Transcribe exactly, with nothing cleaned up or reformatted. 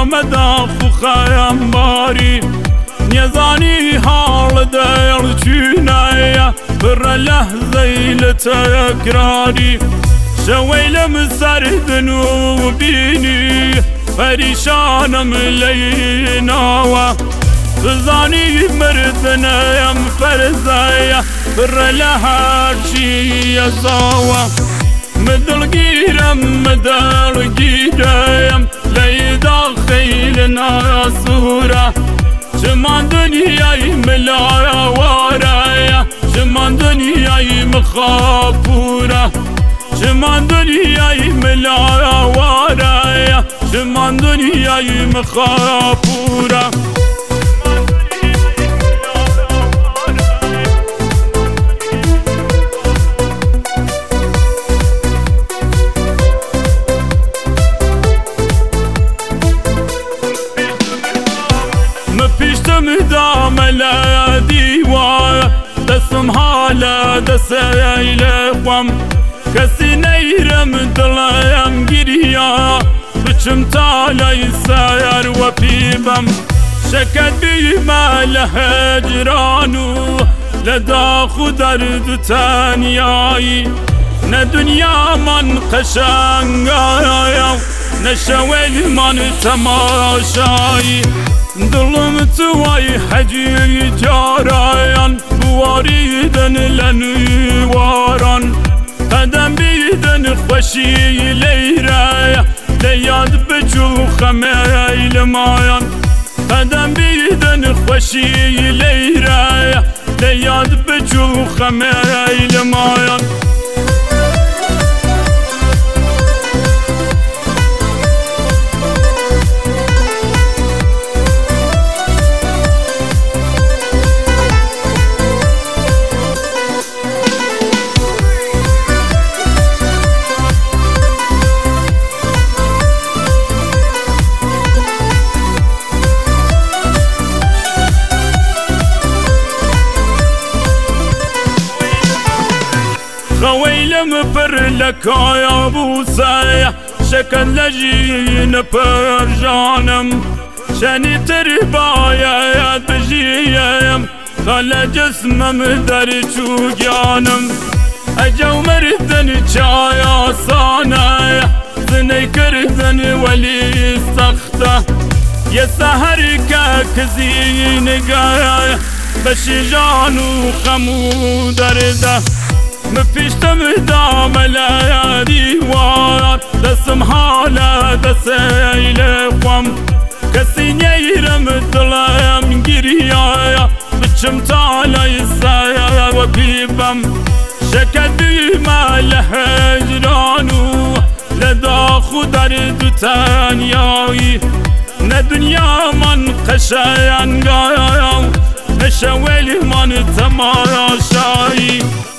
مداخ خيام باري نيزاني حال دير چونايا بر لحظة لتكراري شويل مسر ذنوبيني فريشانم ليناوا بزاني مردنا يم فرزايا بر لحاشي يزاوا مدل جيرم مدل جيرم ليدا خيلنا صورة شمان دنياي ملايا ورايا شمان دنياي مخافورة شمان دنياي ملايا ورايا شمان دنياي مخافورة مدام لا ديوار دسم حالا دسيل قم كسي نيرم دلايم گريا بچم تالاي ساير وبيبم شكت بيما لهجرانو لداخو درد تانياي نه دنيا من قشنگايا نه شويل من تماشاي دلم توای حجی جارایان بواریدن لنواران قدم بیدن خوشی لیرای لیاد بجو خمیل مایان قدم بیدن خوشی لیرای لیاد بجو خمیل مایان خويلم بر لكايا بوسايا شكل لجين بر جانم شاني تربايا يا تجيم خلا جسمم در چوگانم اجو مردن چايا صانايا زني كردن ولي سخته يا سهر كزين قايا بشجانو خمو درده مفيشتم دام لا ديوار دسم حالا دسيل قم كسي نيرم دلايم گريايا بچم تالاي سايا وبيبم شكت بيما لهجرانو لداخو درد تانياي نه دنيا من قشنگايا نه شويل من تماشاي